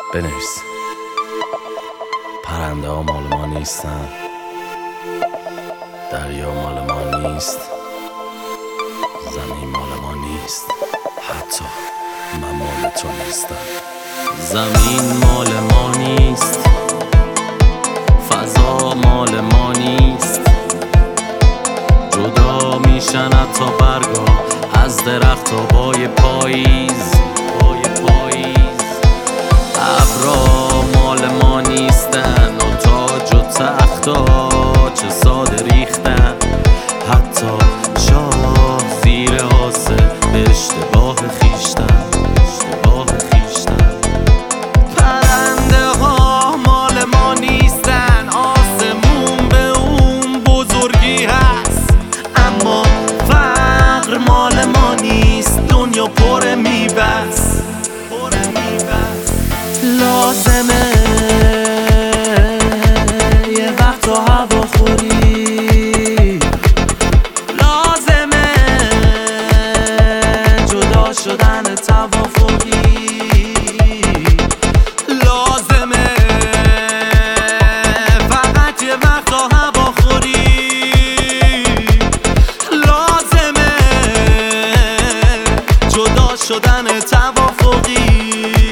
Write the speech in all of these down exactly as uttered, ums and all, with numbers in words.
بنویس. پرنده ها مال ما نیستن، دریا مال ما نیست، زمین مال ما نیست، حتی من مال تو نیستم. زمین مال ما نیست، فضا مال ما نیست، جدا میشن حتی برگا از درخت و بای پاییز. بای پاییز ابرا مال ما نیستن و تاج و تختا چه ساده ریختن، حتی شاه زیر آسه به اشتباه خیشتن. اشتباه خیشتن پرنده ها مال ما نیستن، آسمون به اون بزرگی هست، اما فقر مال ما نیست، دنیا پر میبست. لازمه یه وقت تو هوا خوری، لازمه جدا شدن توافقی، لازمه فقط یه وقت تو هوا خوری، لازمه جدا شدن توافقی.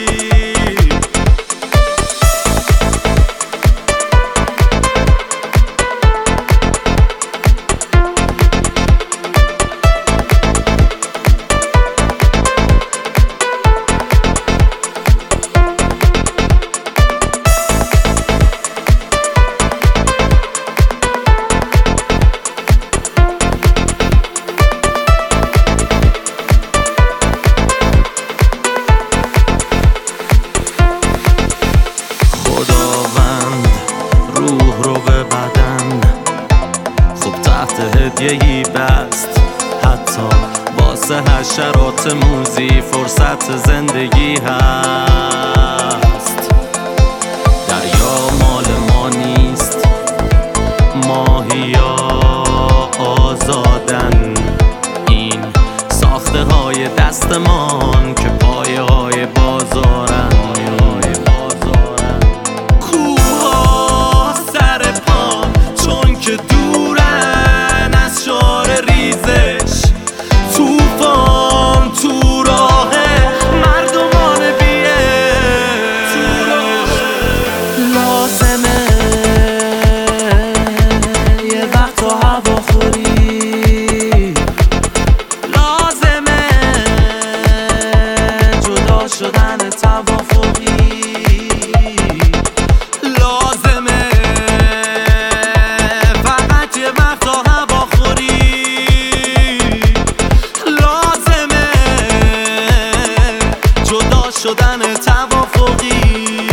هدیه‌ای بست حتی واسه حشرات موذی، فرصت زندگی هست. دریا مال ما نیست، ماهیا آزادن، این ساخته های دستمان که پایه های بازارن. کوها سر پا چون که دورن از شعار ریزش، توفان تو راه مردمان بیه. لازمه یه وقت تو هوا خوری، لازمه جدا شدن توافقی، لازمه فقط یه وقت تو هوا خوری، لازمه جدا شدن توافقی.